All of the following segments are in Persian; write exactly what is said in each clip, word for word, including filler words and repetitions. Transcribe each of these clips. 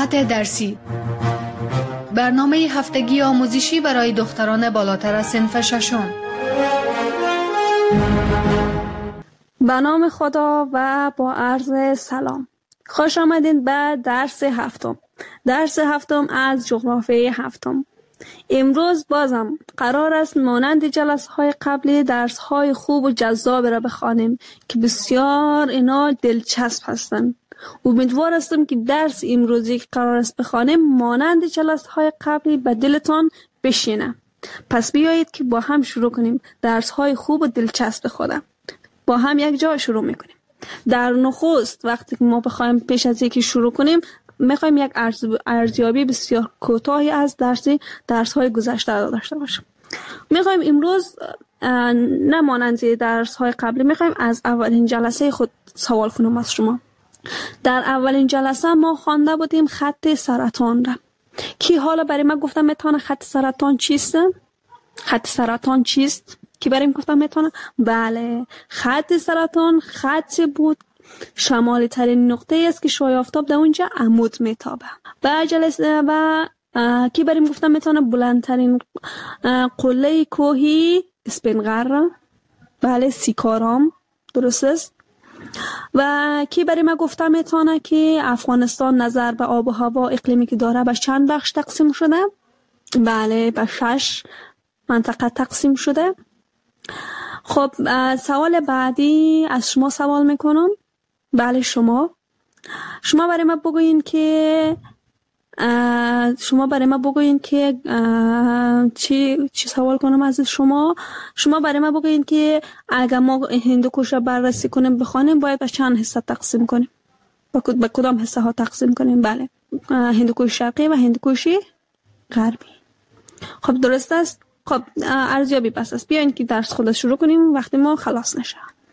ساعت درسی، برنامه هفتگی آموزشی برای دختران بالاتر از صنف ششم. به نام خدا و با عرض سلام. خوش آمدین به درس هفتم. درس هفتم از جغرافیای هفتم. امروز بازم قرار است مانند جلسه های قبلی درس های خوب و جذاب را بخوانیم که بسیار اینا دلچسب هستند. امیدوار هستم که درس امروزی که قرار است بخوانیم مانند جلسه های قبلی به دلتان بشینه. پس بیایید که با هم شروع کنیم درس های خوب و دلچسب خودم. با هم یک جا شروع میکنیم. در نخست وقتی که ما بخوایم پیش از اینکه شروع کنیم میخوایم یک ارزیابی بسیار کوتاهی از درسی درس های گذشته داشته باشیم. میخوایم امروز نه مانند درس های قبلی، میخوایم از اولین جلسه خود سوال کنم از شما. در اولین جلسه ما خوانده بودیم خط سرطان را. کی حالا برای ما گفتم میتونه خط سرطان چیست؟ خط سرطان چیست؟ کی برای ما گفتم میتونه؟ بله، خط سرطان خط بود شمالی ترین نقطه است که شعاع آفتاب در اونجا عمود میتابه. و جلسه و کی برای ما گفتم میتونه بلندترین قله کوهی اسپنغر، بله سیکارام، درست است. و کی برای ما گفتم میتونه که افغانستان نظر به آب و هوا اقلیمی که داره به چند بخش تقسیم شده؟ بله، به شش منطقه تقسیم شده. خب سوال بعدی از شما سوال میکنم. بله شما شما برای ما بگوین که شما برای ما بگوین که چی چی سوال کنم از شما. شما برای ما بگوین که اگر ما هندوکش را بررسی کنیم بخوانیم باید به چند حصه تقسیم کنیم؟ به کدام حصه ها تقسیم کنیم؟ بله، هندوکش شرقی و هندوکش غربی. خب درست است. خب ارزیابی بس است. بیاین که درس خود شروع کنیم وقتی ما خلاص نشه.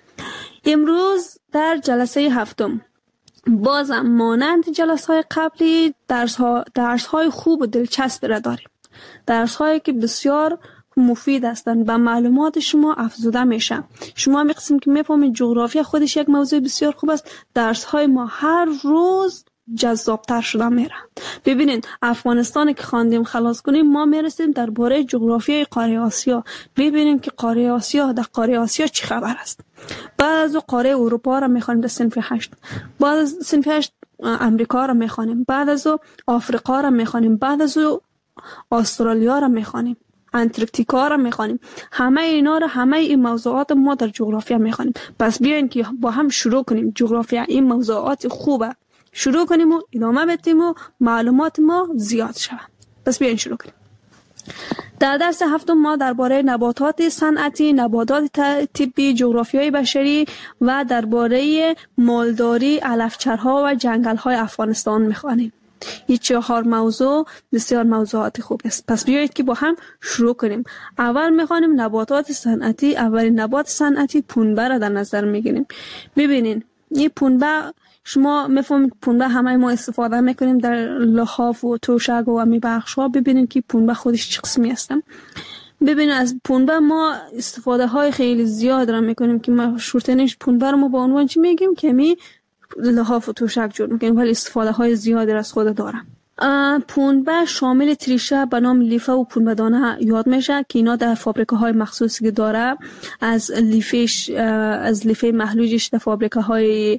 امروز در جلسه هفتم بازم مانند جلسه های قبلی درس ها درس های خوب و دلچسب را داریم. درس هایی که بسیار مفید هستند، به معلومات شما افزوده میشه. شما می قسم که میفهمید جغرافیا خودش یک موضوع بسیار خوب است. درس های ما هر روز جذابتر شده میره. ببینید افغانستان که خواندیم خلاص کنیم ما میرسیم درباره جغرافیای قاره آسیا. ببینیم که قاره آسیا در قاره آسیا چی خبر است. بعد از قاره اروپا را میخوانیم در صنف هشت. بعد از صنف هشت امریکا را میخوانیم. بعد از آفریقا را میخوانیم. بعد از استرالیا را میخوانیم. انتارکتیکا را میخوانیم. همه اینا را همه این موضوعات ما در جغرافیا میخوانیم. پس بیاین که با هم شروع کنیم. جغرافیا این موضوعات خوبه. شروع کنیم و ادامه بدیم و معلومات ما زیاد شود. پس بیاین شروع کنیم. در درس هفتم ما درباره نباتات صنعتی، نباتات طبی، جغرافیای بشری و درباره مالداری، علفچرها و جنگل‌های افغانستان می‌خوانیم. این چهار موضوع بسیار موضوعات خوب است. پس بیایید که با هم شروع کنیم. اول می‌خوانیم نباتات صنعتی. اولین نبات صنعتی پنبه را در نظر می‌گیریم. ببینین این پنبه شما میفهمید پنبه همه ما استفاده میکنیم در لحاف و توشک و همی بخش ها. ببینید که پنبه خودش چه قسمی هستم. ببینید از پنبه ما استفاده های خیلی زیاد را میکنیم که ما شورتنش پنبه رو ما با عنوان چی میگیم که می لحاف و توشک جور میکنیم، ولی استفاده های زیادی را از خود داره. پنبه شامل تریشه به نام لیفه و پنبه دانه یاد میشه که اینا در فابریکه های مخصوصی که داره از لیفش از لیفه محلوجش در فابریکه های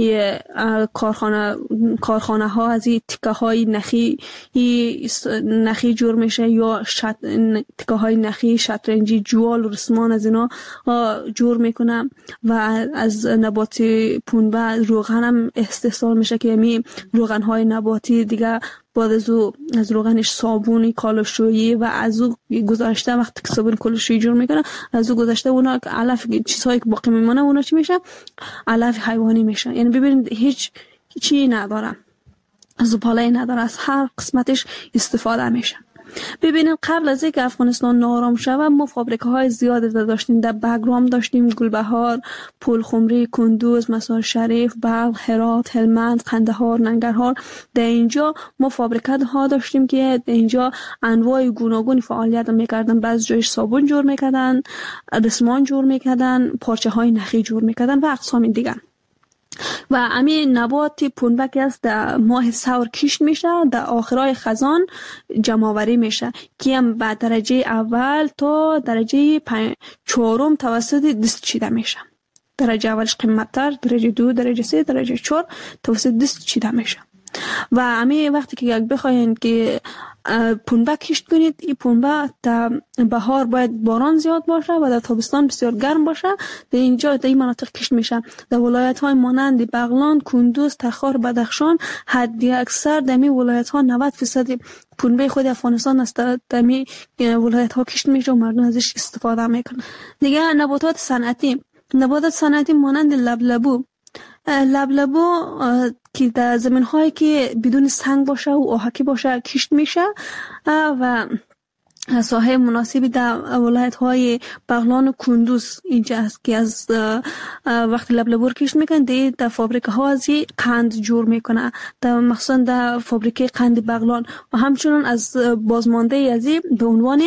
کارخانه کارخانه ها از این تکه های نخی نخی جور میشه یا شط تکه های نخی شطرنجی جوال و رسمان از اینا جور میکنه. و از نبات پنبه روغن هم استحصال میشه که می روغن های نباتی دیگه بعد از او از روغنش صابونی کالاشویی و از او گذاشته وقتی که صابون کالاشویی جور میکنه از او گذاشته اونا علف چیزهایی که باقی میمونه اونا چی میشه؟ علف حیوانی میشه. یعنی ببینید هیچ چی نداره، زباله نداره، از هر قسمتش استفاده میشه. ببینید قبل از اینکه افغانستان ناآرام شود ما فابریکه های زیادی داشتیم. در بگرام داشتیم، گلبهار، پلخمری، کندوز، مزار شریف، بلخ، هرات، هلمند، قندهار، ننگرهار. در اینجا ما فابریکه ها داشتیم که در اینجا انواع گوناگون فعالیت میکردن. بعضی جایش صابون جور میکردن، رسمان جور میکردن، پارچه های نخی جور میکردن و اقسام دیگر. و همین نبات پنبه که است در ماه ثور کشت میشه، در آخرای خزان جمع آوری میشه که هم به درجه اول تا درجه چهارم توسط دست چیده میشه. درجه اولش قیمت‌تر، درجه دو، درجه سه، درجه چهار توسط دست چیده میشه. و همین وقتی که یک بخواین که پنبه کشت کنید، این پنبه در بهار باید باران زیاد باشه و در تابستان بسیار گرم باشه. در اینجا در این مناطق کشت میشه. در ولایت های مانند بغلان، کندوز، تخار، بدخشان حدی اکثر در این ولایت ها نود درصد پنبه خود افغانستان است در این ولایت ها کشت میشه و مردم ازش استفاده میکنن. دیگه نباتات صنعتی، نباتات صنعتی مانند لبلبو. لبلبو که در زمین هایی که بدون سنگ باشه و آهکی باشه کشت میشه و ساحه مناسبی در ولایت های بغلان و کندوز اینجا است که از وقتی لبلبو کشت میکنن دی در فابریکه ها از قند جور میکنه، در مخصوصا در فابریکه قند بغلان و همچنان از بازمانده از به عنوان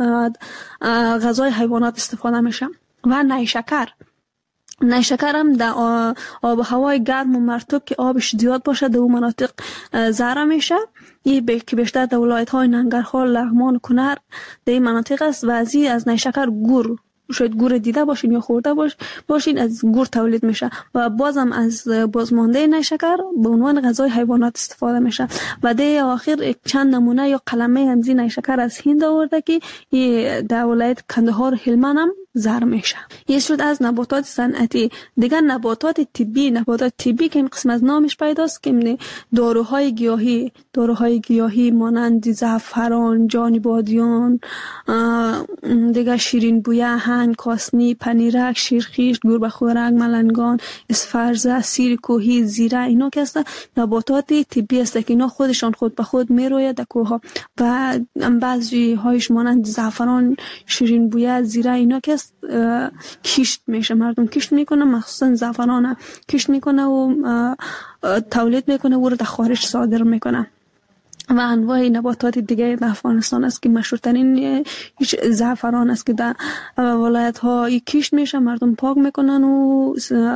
غذای حیوانات استفاده میشه. و نیشکر، نیشکر هم در آب و هوای گرم و مرطوب که آبش زیاد باشه در اون مناطق زرع میشه. این که بیشتر در ولایت های ننگرهار، لغمان و کنر در این مناطق است و از از نیشکر گور، شاید گور دیده باشین یا خورده باش باشین، از گور تولید میشه و بازم از بازمانده نیشکر به عنوان غذای حیوانات استفاده میشه. و در آخر چند نمونه یا قلمه همزی نیشکر از هند آورده که در ولایت کندهار هلمند هم زرع میشه. یه شد از نباتات صنعتی. دیگر نباتات طبی، نباتات طبی که این قسم از نامش پیداست که داروهای گیاهی، داروهای گیاهی مانند زعفران، جان بادیان، دیگر شیرین بویه، هنگ، کاسنی، پنیرک، شیرخیش، گربه خوارک، ملنگان، اسفرزه، سیر کوهی، زیره، اینا که هستن نباتات طبی است که اینا خودشان خود به خود میروید در کوه و بعضی هایش مانند زعفران، شیرین بویه، زیره، اینا که کشت میشه، مردم کشت میکنه، مخصوصا زعفران کشت میکنه و تولید میکنه و رو در خارج صادر میکنه. و انواع نباتات دیگه در افغانستان است که مشهورترین زعفران است که در ولایت ها کشت میشه، مردم پاک میکنن و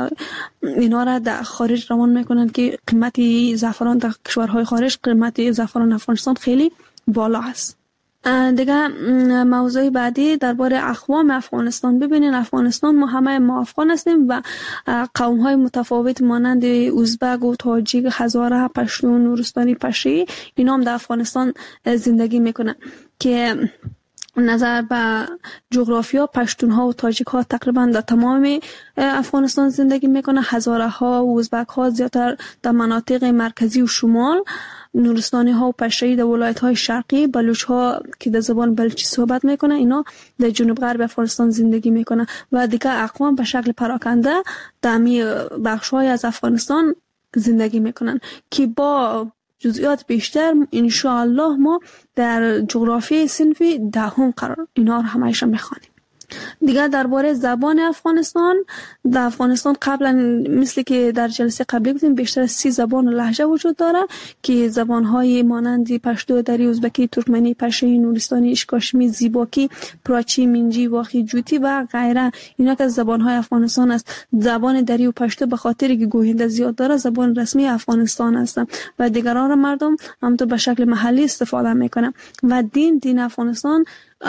اینا را در خارج روان میکنن که قیمت زعفران در کشورهای خارج، قیمت زعفران افغانستان خیلی بالا است. دیگه موضوع بعدی درباره اقوام افغانستان. ببینین افغانستان ما همه ما افغان هستیم و قوم های متفاوت مانند ازبک و تاجیک، هزاره، پشتون، نورستانی، پشی اینا هم در افغانستان زندگی میکنن که نظر به جغرافیا پشتون ها و تاجیک ها تقریبا در تمام افغانستان زندگی میکنه. هزاره ها و ازبک ها زیادتر در مناطق مرکزی و شمال، نورستانی ها و پشتوی در ولایت های شرقی، بلوچ ها که در زبان بلوچی صحبت میکنه اینا در جنوب غرب افغانستان زندگی میکنه و دیگه اقوام به شکل پراکنده در می بخش های از افغانستان زندگی میکنن که با جزئیات بیشتر انشاءالله ما در جغرافی صنفی دهم قرار اینا رو همایشان میخوانیم. دیگه درباره زبان افغانستان، در افغانستان قبلا مثل که در جلسه قبلی گفتیم بیشتر از سی زبان و لهجه وجود داره که زبانهای مانند پشتو، دری، ازبکی، ترکمنی، پشتوی، نورستانی، اشکاشمی، زیباکی، پراچی، منجی، واخی، جوتی و غیره اینا که زبانهای افغانستان است. زبان دری و پشتو به خاطر که گوینده زیاد داره زبان رسمی افغانستان است و دیگران را مردم همونطور به شکل محلی استفاده میکنه. و دین دین افغانستان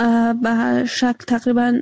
به شکل تقریبا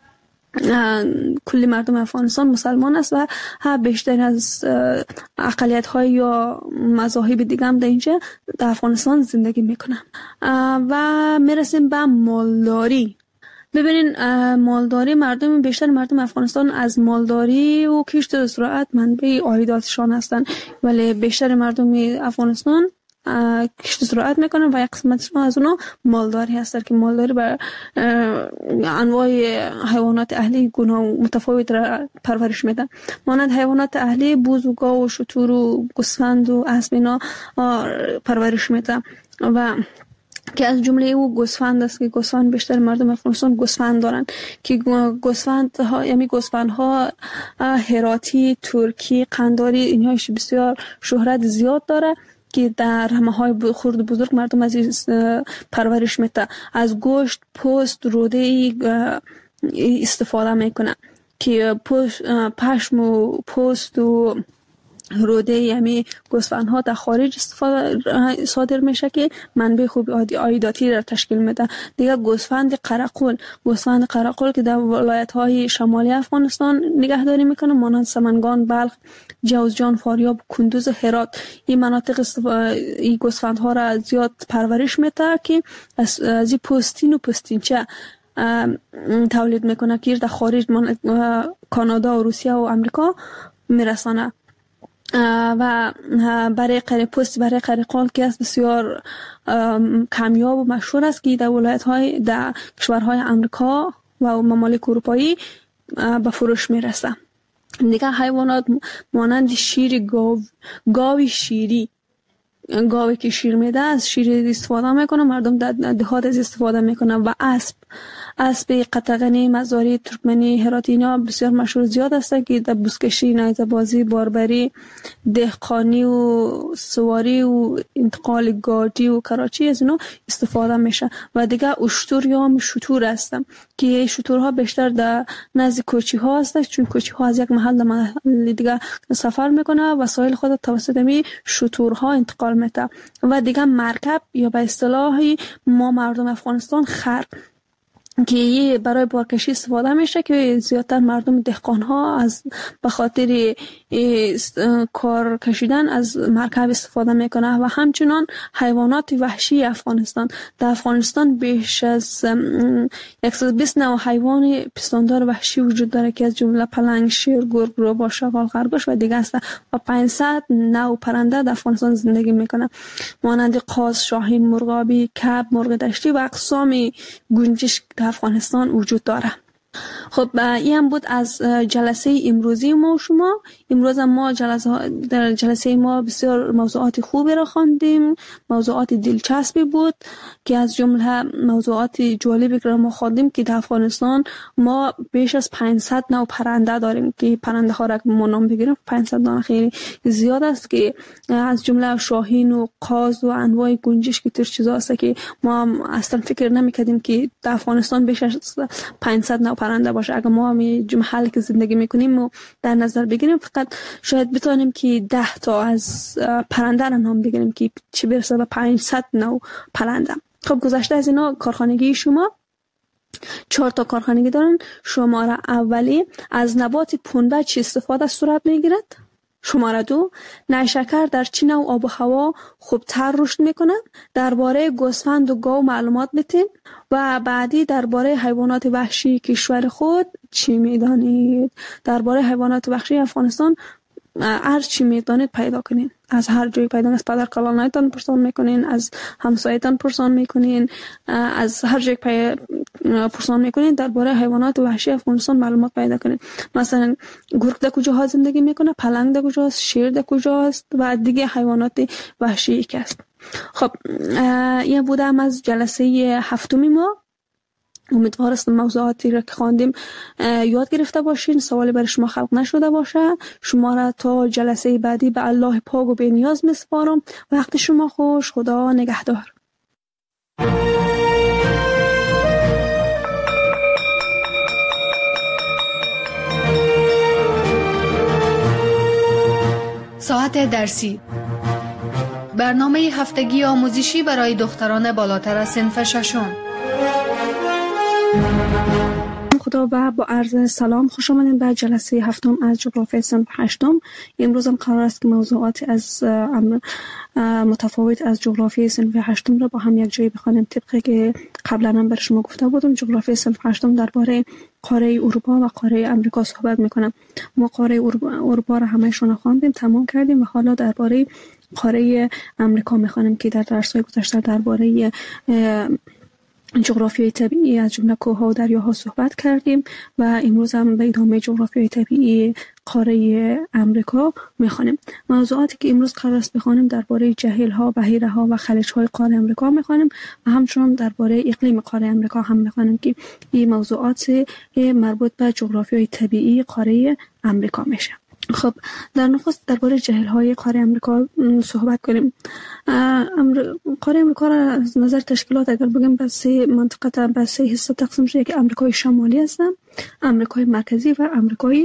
کلی مردم افغانستان مسلمان است و ها بیشتر از اقلیت های یا مذاهب دیگه هم در اینجا در افغانستان زندگی میکنن. و میرسیم به مالداری. ببینین مالداری، مردم بیشتر مردم افغانستان از مالداری و کشت و زراعت منبع عایداتشان هستند، ولی بیشتر مردم افغانستان کشت زراعت میکنن و یک قسمتش از اونا مالداری هست که مالداری بر انواع حیوانات اهلی گونه متفاوت را پرورش میدن. مانند حیوانات اهلی بوز و گاو و شتر و گوسفند و اسب اینا پرورش میدن و که از جمله او گوسفند است که گوسفند بیشتر مردم افغانستان گوسفند دارن که گوسفند ها یعنی گوسفند ها هراتی، ترکی، قنداری اینها بسیار شهرت زیاد داره که در همه های خرد بزرگ مردم از پرورش میده. از گوشت، پوست، روده استفاده میکنه که پشم و پوست و روده یعنی گوسفندها در خارج استفاده صادر میشه که منبع خوب عایداتی را تشکیل میده. دیگه گوسفند قرقل، گوسفند قرقل که در ولایت های شمالی افغانستان نگهداری میکنه، مانند سمنگان، بلخ، جوزجان، فاریاب، کندوز، هرات. این مناطق استف... این گوسفندها را زیاد پرورش میده که از از این پوستین و پوستینچه تولید میکنه که در خارج من... کانادا و روسیه و امریکا میرسانه. و برای قره پوست برای قرقال که است بسیار کمیاب و مشهور است که در ولایت های در کشورهای امریکا و ممالک اروپایی به فروش میرسه. دیگه حیوانات مانند شیر گاو، گاوی شیری، گاوی که شیر میده از شیر استفاده میکنه، مردم در دهات از استفاده میکنه. و اسب، اسب قطغنی، مزاری، ترکمنی، هراتی اینا بسیار مشهور زیاد هستند که در بزکشی، نیزه بازی، باربری، دهقانی و سواری و انتقال گاجی و کراچی از اینا استفاده میشه. و دیگه اشتر یا هم شتور هستند که شتورها بیشتر در نزد کوچی ها هستند، چون کوچی ها از یک محل به محل دیگه سفر میکنه و وسایل خود توسط می شتورها انتقال میده. و دیگه مرکب یا به اصطلاح ما مردم افغانستان خر که یه برای بارکشی استفاده میشه که زیادتر مردم دهقان ها از به خاطر کار کشیدن از مرکب استفاده میکنه. و همچنان حیوانات وحشی افغانستان، در افغانستان بیش از صد و بیست نوع حیوان پستاندار وحشی وجود داره که از جمله پلنگ، شیر، گرگ، روباه، شغال، خرگوش و دیگه است. و پانصد نوع پرنده در افغانستان زندگی میکنه، مانند قاز، شاهین، مرغابی، کب، مرغ دشتی و اقسام گنجشک در افغانستان وجود داره. خب این هم بود از جلسه امروزی ما و شما. امروز ما جلسه در جلسه ما بسیار موضوعات خوبی را خواندیم، موضوعات دلچسبی بود که از جمله موضوعات جالبی که ما خواندیم که در افغانستان ما بیش از پانصد نوع پرنده داریم که پرنده ها را ما نام بگیریم پانصد نوع خیلی زیاد است که از جمله شاهین و قاز و انواع گنجشک که تر چیزا است که ما اصلا فکر نمی‌کردیم که در افغانستان بیش از پانصد نوع پرنده باشه. اگر ما همین محلی که زندگی میکنیم و در نظر بگیریم فقط شاید بتونیم که ده تا از پرنده را نام بگیریم که چه برسه به پانصد نوع پرنده. خب گذشته از اینا کارخانگی شما چهار تا کارخانگی دارن. شماره اولی از نبات پنبه چه استفاده صورت میگیرد؟ شماره دو نیشکر در چه نوع آب و هوا خوبتر رشد میکنه؟ درباره گوسفند و گاو معلومات بدید. و بعدی درباره حیوانات وحشی کشور خود چی میدانید؟ درباره حیوانات وحشی افغانستان هر چی میدانید پیدا کنین، از هر جایی پیدا، از پدر کلانایتان پرسان میکنین، از همسایتان پرسان میکنین، از هر جایی پرسان میکنین درباره حیوانات وحشی افغانستان معلومات پیدا کنین. مثلا گرگ در کجاها زندگی میکنه، پلنگ در کجاست، شیر در کجاست و دیگه حیوانات وحشی که است. خب این بودم از جلسه هفتمی ما. امیدوار هستم موضوعاتی را که خواندیم یاد گرفته باشین، سوالی برای شما خلق نشده باشه. شما را تا جلسه بعدی به الله پاک و بی‌نیاز میسپارم. وقت شما خوش. خدا نگهدار. ساعت درسی، برنامه هفتگی آموزشی برای دختران بالاتر از صنف ششم. خدا و با عرض سلام خوش آمدین به جلسه هفتم از جغرافیای صنف هشتم. امروز هم قرار است که موضوعات از متفاوت از جغرافیای صنف هشتم را با هم یک جایی بخوانیم. طبقی که قبلا هم بر شما گفته بودم جغرافیای صنف هشتم درباره قاره اروپا و قاره امریکا صحبت میکنم. ما قاره اروپا را همه‌شون خواندیم، تمام کردیم و حالا درباره قاره امریکا میخوانیم که در درس‌های گذشته درباره جغرافیای طبیعی از جمله کوه‌ها و دریاها صحبت کردیم و امروز هم به ادامه جغرافیای طبیعی قاره امریکا میخوانیم. موضوعاتی که امروز قرار است بخوانیم درباره جهیل‌ها، بحیره‌ها و خلیج‌های قاره امریکا میخوانیم و همچنین درباره اقلیم قاره امریکا هم میخوانیم که این موضوعات مربوط به جغرافیای طبیعی قاره امریکا میشه. خب در نخست درباره جهیل‌های قاره امریکا صحبت کنیم. قاره امریکا را از نظر تشکیلات اگر بگیم به سه منطقه به سه حصه تقسیم شده که امریکای شمالی هستند، امریکای مرکزی و امریکای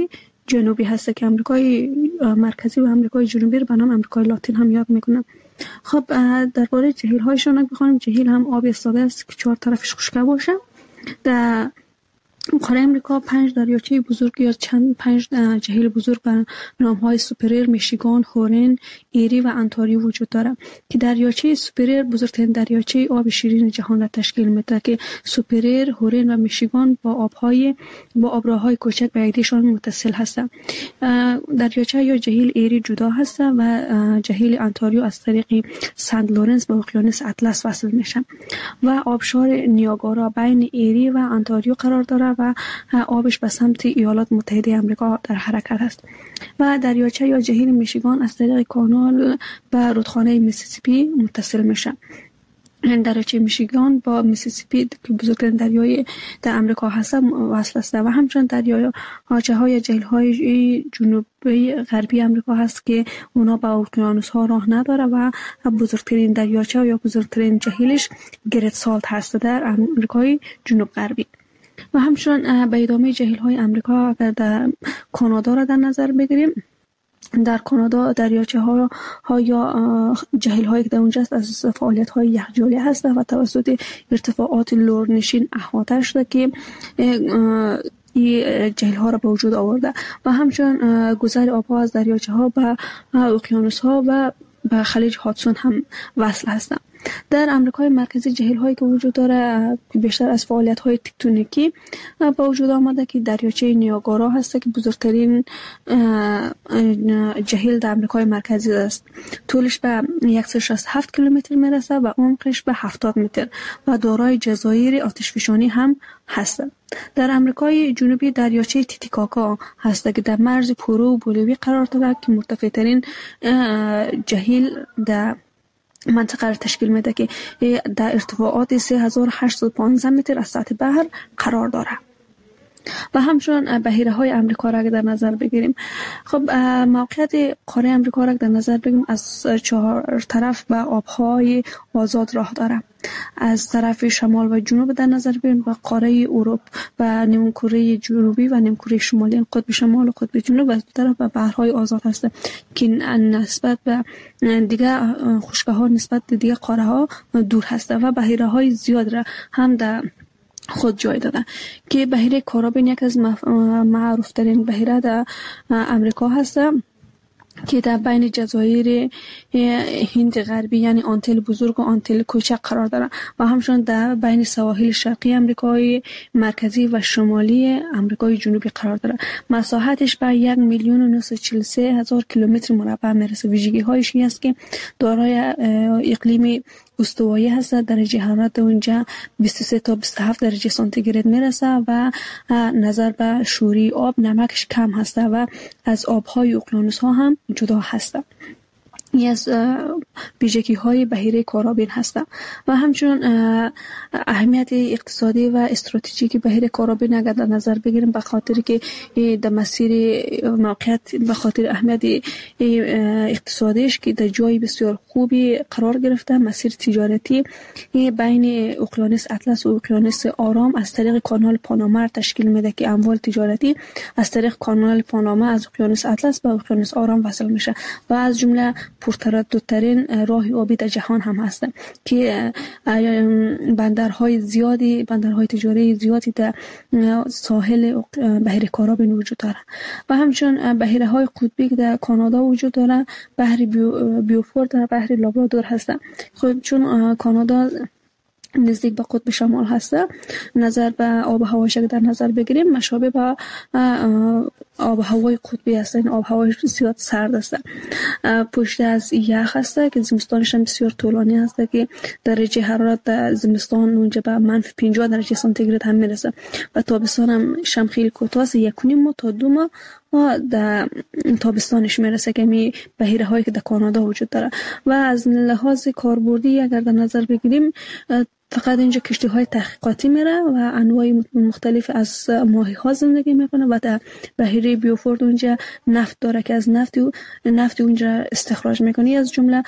جنوبی هست که آمریکای مرکزی و آمریکای جنوبی رو به نام آمریکای لاتین هم یاد میکنن. خب درباره جهیل هایشون بخونیم. جهیل هم آب ایستاده است که چهار طرفش خشک باشه. در قاره امریکا پنج دریاچه بزرگ یا چند پنج جهیل بزرگ به نام های سوپریر، میشیگان، هورن، ایری و انتاریو وجود دارد که دریاچه سوپریر بزرگترین دریاچه آب شیرین جهان را تشکیل میده که سوپریر، هورن و میشیگان با آبهای با آبراهای کوچک به یکدیگرشان متصل هستند. دریاچه یا جهیل ایری جدا هست و جهیل انتاریو از طریق سنت لورنس به اقیانوس اطلس وصل میشه و آبشار نیاگارا بین ایری و انتاریو قرار دارد و آبش به سمت ایالات متحده آمریکا در حرکت است. و دریاچه یا جهیل میشیگان از طریق کانال به رودخانه میسیسیپی متصل میشه. دریاچه میشیگان با میسیسیپی که بزرگترین دریای در آمریکا هست وصل است و همچنین دریاچه های جهیل های جنوبی غربی آمریکا هست که اونا با اقیانوس ها راه نداره و بزرگترین دریاچه یا بزرگترین جهیلش گرت سالت هست در آمریکای جنوب غربی. و همچنین به ادامه جهیل های آمریکا اگر در کانادا را در نظر بگیریم، در کانادا دریاچه ها, ها یا جهیل هایی که در اونجا است از فعالیت های یخچالی هست و توسط ارتفاعات لورنشین احاطه شده که این جهیل ها را به وجود آورده و همچنین گذر آب ها از دریاچه ها به اقیانوس ها و به خلیج هادسون هم وصل هستند. در آمریکای مرکزی جهیل هایی که وجود داره بیشتر از فعالیت های تکتونیکی با وجود آمده که دریاچه نیاگارا هست که بزرگترین جهیل در آمریکای مرکزی است. طولش به صد و شصت و هفت کیلومتر میرسه و عمقش به هفتاد متر و دارای جزایر آتشفشانی هم هست. در آمریکای جنوبی دریاچه تیتیکاکا هست که در مرز پرو و بولیوی قرار دارد که مرتفع‌ترین جهیل در منطقه را تشکیل میده که در ارتفاعات سه هزار و هشتصد و پانزده متر از سطح بحر قرار داره. و همچنین بحیره های امریکا را در نظر بگیریم. خب موقعیت قاره امریکا را در نظر بگیریم از چهار طرف به آبهای آزاد راه داره. از طرف شمال و جنوب در نظر بگیریم و قاره اروپا و نیمکره جنوبی و نیمکره شمالی، قطب شمال و قطب جنوب و از طرف به بحرهای آزاد هست که نسبت به دیگه خشکه ها نسبت به دیگه قاره ها دور هست و بحیره های زیاد را هم در خود جای دادن که بحیره کارابین یک از معروف ترین بحیره در امریکا هست که در بین جزایر هند غربی یعنی آنتیل بزرگ و آنتیل کوچک قرار دارد و همچنین در بین سواحل شرقی آمریکای مرکزی و شمالی آمریکای جنوبی قرار دارد. مساحتش به یک میلیون و نهصد و چهل و سه هزار کیلومتر مربع میرسه. ویژگی هایش این است که دارای اقلیم استوایی هست. درجه حرارت اونجا بیست و سه تا بیست و هفت درجه سانتیگراد میرسه و نظر به شوری آب نمکش کم هست و از آبهای اقیانوس ها هم جدا هست. این از ویژگی های بحیره کارابین هست و همچنین اهمیت اقتصادی و استراتژیکی بحیره کارابین اگر در نظر بگیریم به خاطر که در مسیر موقعیت به خاطر اهمیت اقتصادیش که در جای بسیار خوبی قرار گرفته، مسیر تجارتی بین اقیانوس اطلس و اقیانوس آرام از طریق کانال پاناما تشکیل میده که اموال تجارتی از طریق کانال پاناما از اقیانوس اطلس به اقیانوس آرام وصل میشه و از جمله پرترددترین راه آبی در جهان هم هست که بندرهای زیادی بندرهای تجاری زیادی در ساحل بحیره کارابین وجود داره و همچنین بحیره های قطبی که در کانادا وجود داره، بحر بیو بیوفورد و بحر لابرادور هستن. خب چون کانادا نزدیک به قطب شمال هست، نظر به آب و هوایش در نظر بگیریم مشابه به آب و هوای قطبی است. این آب و هوای زیاد سرد است، پشت از یخ است که زمستانش هم بسیار طولانی است که درجه حرارت در زمستان اونجا به منفی پنجاه درجه سانتیگراد هم میرسه و تابستان هم شم خیلی کوتاه است، یک و نیم ماه تا دو ماه در تابستانش میرسه که می بحیره هایی که در کانادا وجود داره. و از لحاظ کاربردی اگر در نظر بگیریم فقط اینجا کشتی های تحقیقاتی میره و انواع مختلف از ماهی ها زندگی میکنه و در بحیره بیوفورد اونجا نفت داره که از نفت نفت اونجا استخراج میکنه. از جمله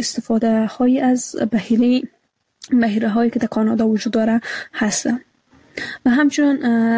استفاده های از بحیره بحیره هایی که در کانادا وجود داره هست. و همچنین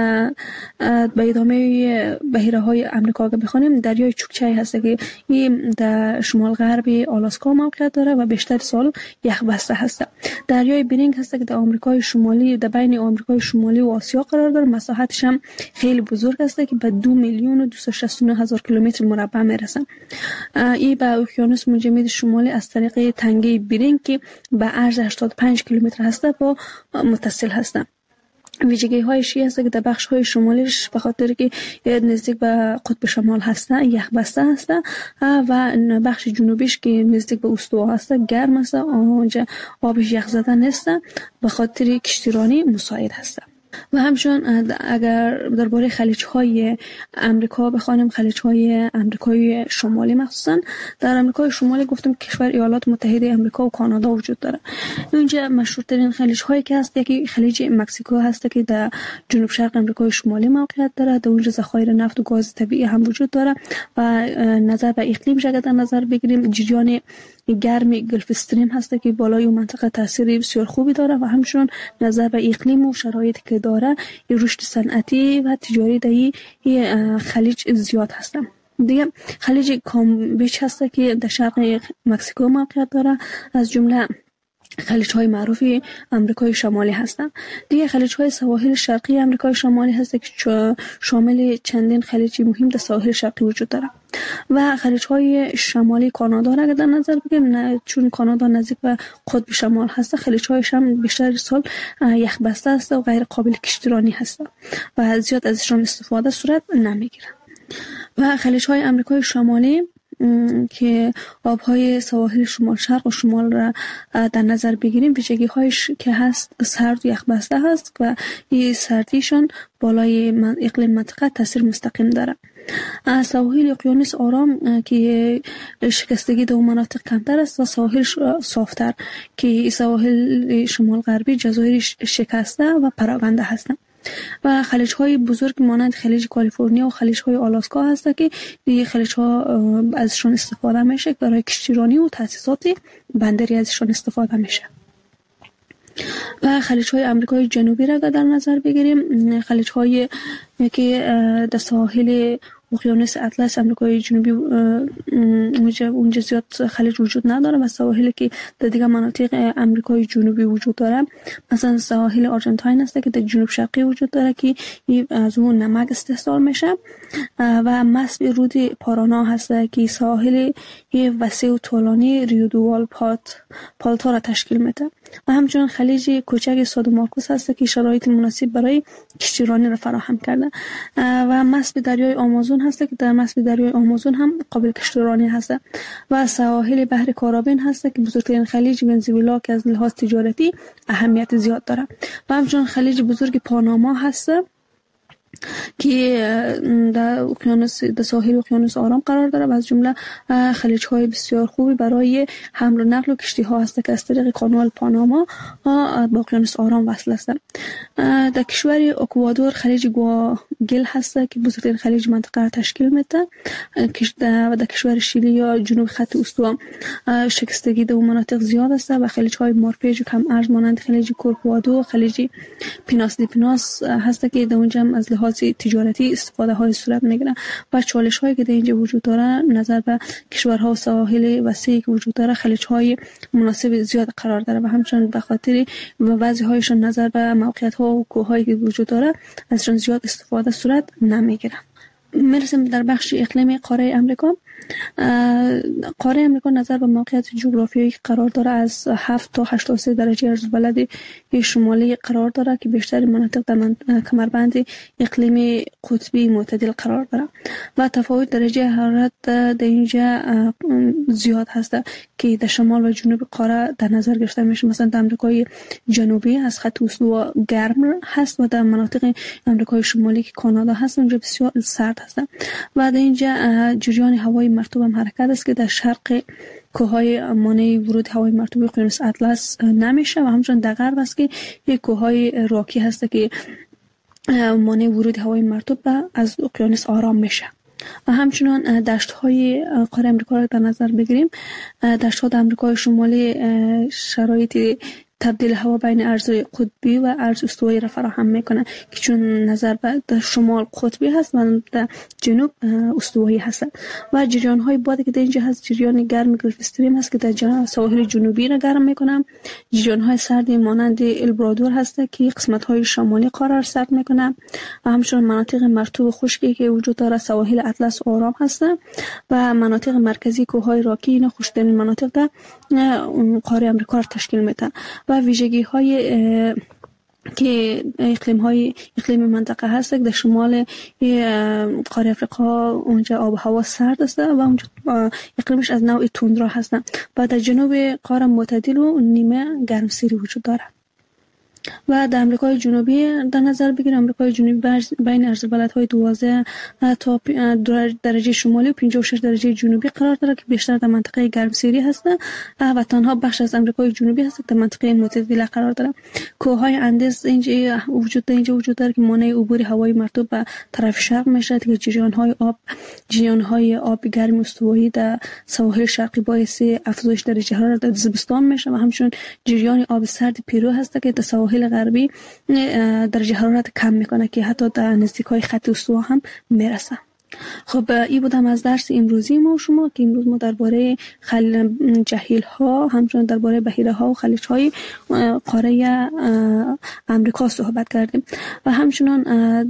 به ادامه بحیره های امریکا که بخوانیم، دریای چوکچه هست که این در شمال غربی آلاسکا موقعیت داره و بیشتر سال یخ بسته هست. دریای برینگ هست که در آمریکای شمالی، در بین آمریکای شمالی و آسیا قرار داره. مساحتش هم خیلی بزرگ است که به دو میلیون و دویست و شصت و نه هزار کیلومتر مربع میرسه. این به اقیانوس مجمد شمالی از طریق تنگه برینگ که به عرض هشتاد و پنج کیلومتر هست با متصل هست. ویژگی هایش هست که در بخش های شمالیش به خاطر که نزدیک به قطب شمال هسته، یخ بسته هسته و بخش جنوبیش که نزدیک به استوا هسته گرم هسته، آنجا آبش یخ زده نیست، به خاطر کشتیرانی مساعد هسته. و همچنین اگر درباره خلیج های امریکا بخوانیم، خلیج های امریکای شمالی مخصوصا در امریکای شمالی گفتم کشور ایالات متحده امریکا و کانادا وجود داره. اینجا مشهورترین خلیج هایی که هست یکی خلیج مکزیکو هست که در جنوب شرق امریکای شمالی موقعیت داره. در اونجا ذخایر نفت و گاز طبیعی هم وجود داره و نظر به اقلیم اگر در نظر بگیریم، جریان گرمی گلف استریم هست که بالای اون منطقه تاثیر بسیار خوبی داره و همچنین نظر به اقلیم و شرایطی که داره رشد صنعتی و تجاری در این خلیج زیاد هست. دیگه خلیج کامبیچ هست که در شرق مکزیکو موقعیت داره، از جمله خلیج های معروفی امریکای شمالی هستند. دیگه خلیج های سواحل شرقی امریکای شمالی هست که شامل چندین خلیج مهم در سواحل شرقی وجود داره. و خلیج های شمالی کانادا را در نظر بگیریم، چون کانادا نزدیک به قطب شمال هست، خلیج هایش هم بیشتر سال یخ بسته است و غیر قابل کشتیرانی هست و زیاد ازشان استفاده صورت نمیگیره. و خلیج های امریکای شمالی که آبهای سواحل شمال شرق و شمال را در نظر بگیریم، ویژگی هایش که هست سرد و یخ بسته هست و این سردیشان بالای اقلیم منطقه تاثیر مستقیم داره. سواحل اقیانوس آرام که شکستگی در مناطق کمتر است و سواحل صافتر که سواحل شمال غربی جزایر شکسته و پراکنده هستند. و خلیج های بزرگ مانند خلیج کالیفرنیا و خلیج های آلاسکا هست که دیگه خلیج ها ازشون استفاده میشه برای کشتیرانی و تاسیسات بندری ازشون استفاده میشه. و خلیج های امریکای جنوبی را در نظر بگیریم، خلیج های که در ساحل اقیانوس اطلس امریکای جنوبی اونجا اونجا زیاد خلیج وجود نداره و سواحلی که در دیگه مناطق امریکای جنوبی وجود داره، مثلا سواحل آرژانتین هست که در جنوب شرقی وجود داره که از اون نمک استحصال میشه و مسب رود پارانا هست که سواحل وسیع و طولانی ریو دوال پات پالتا را تشکیل میده. و همچنین خلیج کوچک سادو مارکوس هست که شرایط مناسب برای کشتیرانی را فراهم کرده و مسب دریای آمازون هست که در مسب دریای آمازون هم قابل کشتیرانی هست. و سواحل بحر کارابین هست که بزرگترین خلیج ونزوئلا که از لحاظ تجارتی اهمیت زیاد داره. و همچنین خلیج بزرگ پاناما هست که در اقیانوس در ساحل اقیانوس آرام قرار داره و از جمله خلیج های بسیار خوبی برای حمل و نقل و کشتی ها هست که از طریق کانال پاناما با اقیانوس آرام وصل هستند. در کشور اکوادور خلیج گواگل هست که بزرگترین خلیج منطقه را تشکیل میده و در کشور شیلی یا جنوب خط استوا شکستگی در مناطق زیاد است و خلیج های مارپیج و کم ارز مانند خلیج کورکوادو، خلیج پیناس دی پیناس هست که در اونجا از لحاظ تجارتی استفاده های صورت میگیره و چالش هایی که در اینجا وجود داره نظر به کشورها و سواحل وسیعی که وجود داره خلیج های مناسب زیاد قرار داره و همچنین به خاطر وضع هایشان نظر به موقعیت ها و کوه هایی که وجود داره ازشان زیاد استفاده صورت نمیگیره. میرسیم در بخش اقلیم قاره امریکا. قاره امریکا نظر به موقعیت جغرافیایی که قرار داره از هفت تا هشتاد و سه درجه عرض‌البلد شمالی قرار داره که بیشتر مناطق در کمربند اقلیمی قطبی معتدل قرار داره و تفاوت درجه حرارت در اینجا زیاد هست که در شمال و جنوب قاره در نظر گرفته میشه. مثلا در امریکای جنوبی از خط استوا گرم هست و در مناطق امریکای شمالی که کانادا هست اونجا بسیار سرد هست و در اینجا جریان هوای مرطوب هم حرکت است که در شرق کوههای مانع ورود هوای مرطوب اقیانوس اطلس نمیشه و همچنین در غرب است که یک کوههای راکی هست که مانع ورود هوای مرطوب از اقیانوس آرام میشه. و همچنین دشت های قاره امریکا را در نظر بگیریم، دشت ها در امریکای شمالی شرایط تبدیل هوا بین ارز قطبی و ارز استوایی را فراهم میکنه که چون نظر به شمال قطبی هست و در جنوب استوایی هست. و جریان های بادی که در اینجا هست جریان گرم گلف استریم هست که در سواحل جنوبی را گرم میکنه. جریان های سردی مانند البرادور هست که قسمت های شمالی قاره را سرد میکنه و همچنین مناطق مرطوب خشکی که وجود داره سواحل اطلس آرام هست و مناطق مرکزی کوههای راکی اینا خشکترین مناطق در قاره آمریکا را تشکیل میدن. و ویژگی های که اقلیم های اقلیم منطقه هست در شمال قاره افریقا اونجا آب و هوا سرد است و اونجا اقلیمش از نوع توندرا هست و در جنوب قاره معتدل و نیمه گرمسیری وجود داره. و در امریکای جنوبی در نظر بگیریم امریکای جنوبی بین عرض‌البلدهای دوازده تا درجه شمالی و پنجاه و شش درجه جنوبی قرار دارد که بیشتر در منطقه گرمسیری هست و تنها بخش از امریکای جنوبی هست که در منطقه معتدل قرار دارد. کوههای اندیز اینجا وجود داره اینجا وجود داره که مانع عبور هوای مرطوب به طرف شرق میشه که جریان‌های آب جریان‌های آب گرم استوایی در سواحل شرقی باعث افزایش درجه حرارت در زمستان میشه و همچنین جریان آب سرد پیرو هست که در سواحل غربی درجه حرارت کم میکنه که حتی در نزدیکای خط استوا هم میرسه. خب این بودم از درس امروزی ما و شما که امروز ما درباره خل جهیل ها همچنین درباره بحیره ها و خلیج های قاره امریکا صحبت کردیم و همچنین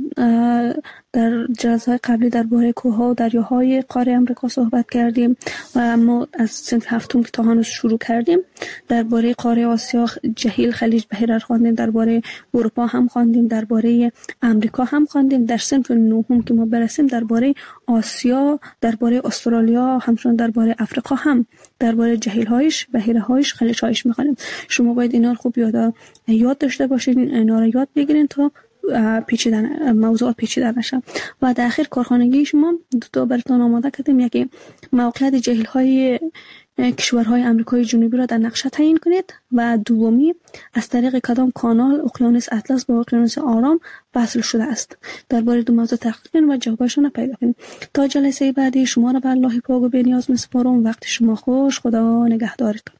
در جلسه‌های قبلی درباره کوه‌ها و دریاهای قاره امریکا صحبت کردیم و ما از صنف هفتم که تا هنوز شروع کردیم درباره قاره آسیا جهیل خلیج بحیره خواندیم، درباره اروپا هم خواندیم، درباره امریکا هم خواندیم. در صنف نهم که ما برسیم درباره آسیا، درباره استرالیا، همچنین درباره افریقا هم درباره جهیل‌هایش، بحیره‌هایش، خلیج‌هایش می‌خوانیم. شما باید اینا رو خوب یاد یاد داشته باشید، اینا رو یاد بگیرید تا پیچیدن موضوعات پیچیده نشه. و در آخر کارخانگی شما دو تا براتون آماده کردیم، یکی موقعیت جهیل‌های کشورهای آمریکای جنوبی را در نقشه تعیین کنید و دومی از طریق کدام کانال اقیانوس اطلس با اقیانوس آرام وصل شده است. درباره دو موضوع تحقیق کنید و جوابشون را پیدا کنید. تا جلسه بعدی شما را به الله پاک و بی‌نیاز می‌سپارم. وقت شما خوش. خدا نگهدارتون.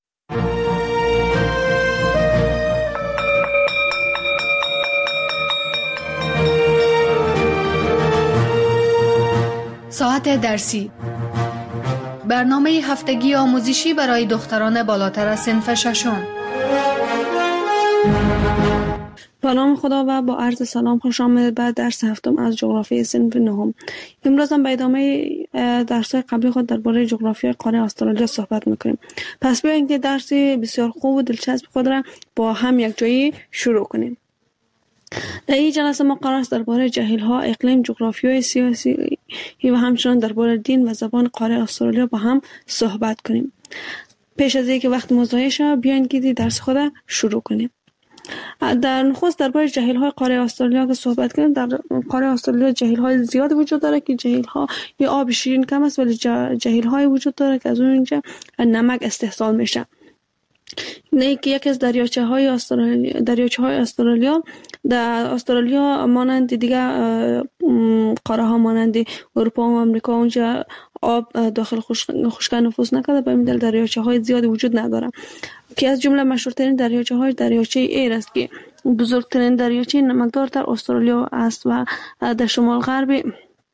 ساعت درسی برنامه هفتگی آموزشی برای دختران بالاتر از صنف ششم. به نام خدا و با عرض سلام خوش آمدید به درس هفتم از جغرافی صنف نهم. امروز هم به ادامه درس‌های قبلی خود درباره جغرافی قاره استرالیا صحبت می‌کنیم. پس بیایید که درس بسیار خوب و دلچسب خود را با هم یک جایی شروع کنیم. در این جلسه ما قرار است درباره جهیل‌ها، اقلیم، جغرافیای سیاسی و همچنین درباره دین و زبان قاره استرالیا با هم صحبت کنیم. پیش از اینکه وقت مضایع شود بیاین که درس خود شروع کنیم. در نخست درباره جهیل‌های قاره استرالیا که صحبت کنیم. در قاره استرالیا جهیل‌های زیاد وجود داره که جهیل‌ها یا آب شیرین کم است ولی جهیل‌های وجود داره که از اونجا نمک استحصال میشه. نه که یکی از دریاچه های استرالیا دریاچه های استرالیا در استرالیا مانند دیگه قاره ها مانند اروپا و آمریکا اونجا آب داخل خشکی نفوذ نکرده، به این دلیل دریاچه های زیادی وجود نداره که از جمله مشهورترین دریاچه های دریاچه ایر است که بزرگترین دریاچه نمکدار در استرالیا است و در شمال غرب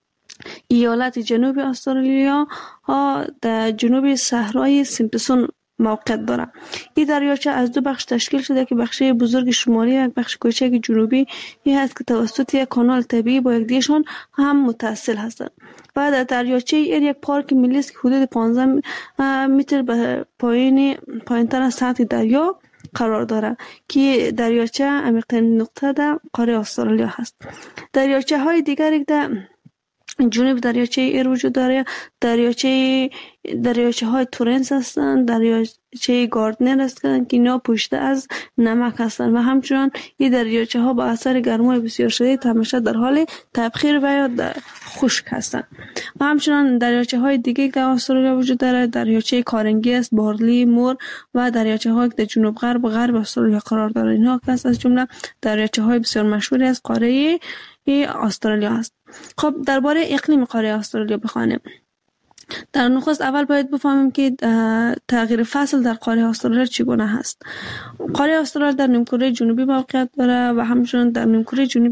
ایالت جنوب استرالیا ها در جنوب صحرای سیمپسون موقعیت دارد. این دریاچه از دو بخش تشکیل شده که بخش بزرگ شمالی و یک بخش کوچک جنوبی این هست که توسط یک کانال طبیعی با یکدیگرشان هم متصل هستند. و در دریاچه ایر یک پارک ملی است که حدود پانزده متر به پایین پایینتر از سطح دریا قرار دارد که دریاچه عمیق‌ترین نقطه در قاره استرالیا هست. دریاچه های دیگری در جنوب دریاچه ایر وجود داره، دریاچه دریاچه های تورنس هستند، دریاچه گاردنر هستند که اینا پوشیده از نمک هستند و همچنان این دریاچه ها با اثر گرمای بسیار شدید همیشه در حال تبخیر و یا خشک هستند. و همچنان دریاچه های دیگه در استرالیا وجود داره، دریاچه کارنگی است، بارلی، مور و دریاچه های که در جنوب غرب و غرب استرالیا قرار داره. اینها که از جمله دریاچه های بسیار مشهوری از قاره استرالیا است. خب درباره اقلیم قاره استرالیا بخوانیم. در نخست اول باید بفهمیم که تغییر فصل در قاره استرالیا چگونه هست. قاره استرالیا در نیمکره جنوبی موقعیت داره و همچنین در نیمکره جنوبی